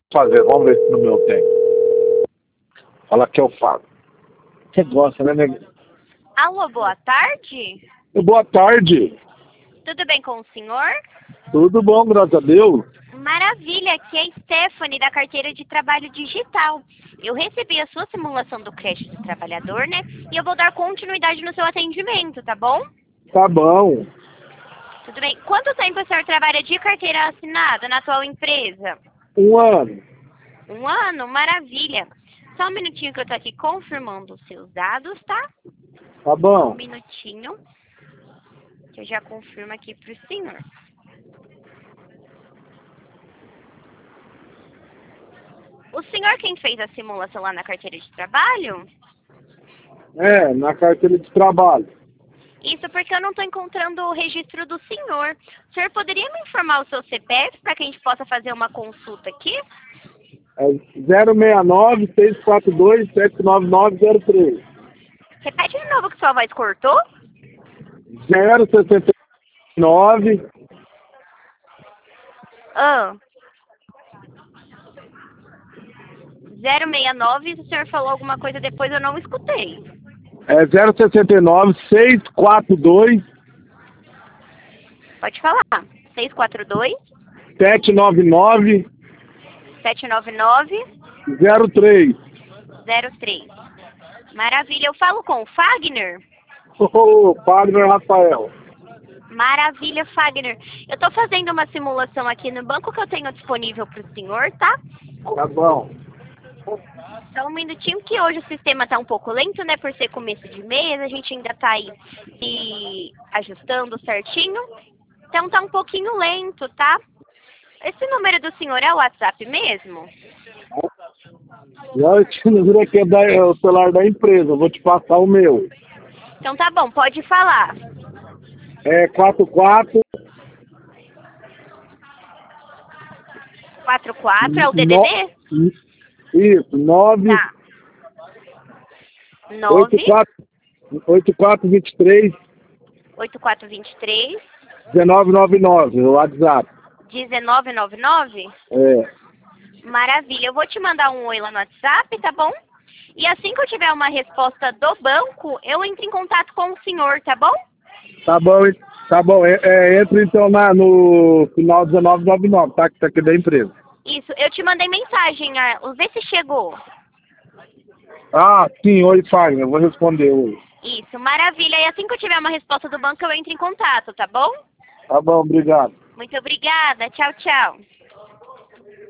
Fazer, vamos ver se no meu tem. Fala que eu falo. Você gosta, né, nego? Alô, boa tarde. Boa tarde. Tudo bem com o senhor? Tudo bom, graças a Deus. Maravilha, aqui é a Stephanie da carteira de trabalho digital. Eu recebi a sua simulação do crédito do trabalhador, né? E eu vou dar continuidade no seu atendimento, tá bom? Tá bom. Tudo bem. Quanto tempo o senhor trabalha de carteira assinada na atual empresa? 1 ano. 1 ano? Maravilha. Só um minutinho que eu tô aqui confirmando os seus dados, tá? Tá Um bom. minutinho. Que eu já confirmo aqui pro senhor. O senhor quem fez a simulação lá na carteira de trabalho? É, na carteira de trabalho. Isso porque eu não estou encontrando o registro do senhor. O senhor poderia me informar o seu CPF para que a gente possa fazer uma consulta aqui? É 069-642-79903. Repete de novo que sua voz cortou. 069. Ah. 069, se o senhor falou alguma coisa depois eu não escutei. É 069-642. Pode falar. 642 799 799 03. 03. Maravilha. Eu falo com o Fagner? Ô, Padre Rafael. Maravilha, Fagner. Eu estou fazendo uma simulação aqui no banco que eu tenho disponível para o senhor, tá? Tá bom. Só um minutinho que hoje o sistema tá um pouco lento, né? Por ser começo de mês, a gente ainda tá aí se ajustando certinho. Então tá um pouquinho lento, tá? Esse número do senhor é o WhatsApp mesmo? Já esse número aqui é o celular da empresa. Eu vou te passar o meu. Então tá bom, pode falar. É 44 44 é o DDD? Isso, 9 Tá. 9 8423 8423 1999, o WhatsApp. 1999? É. Maravilha. Eu vou te mandar um oi lá no WhatsApp, tá bom? E assim que eu tiver uma resposta do banco, eu entro em contato com o senhor, tá bom? Tá bom, tá bom. Entra então no final 1999, tá? Que tá aqui da empresa. Isso, eu te mandei mensagem, vê se chegou. Ah, sim, oi, Fagner, eu vou responder hoje. Isso, maravilha. E assim que eu tiver uma resposta do banco, eu entro em contato, tá bom? Tá bom, obrigado. Muito obrigada. Tchau, tchau.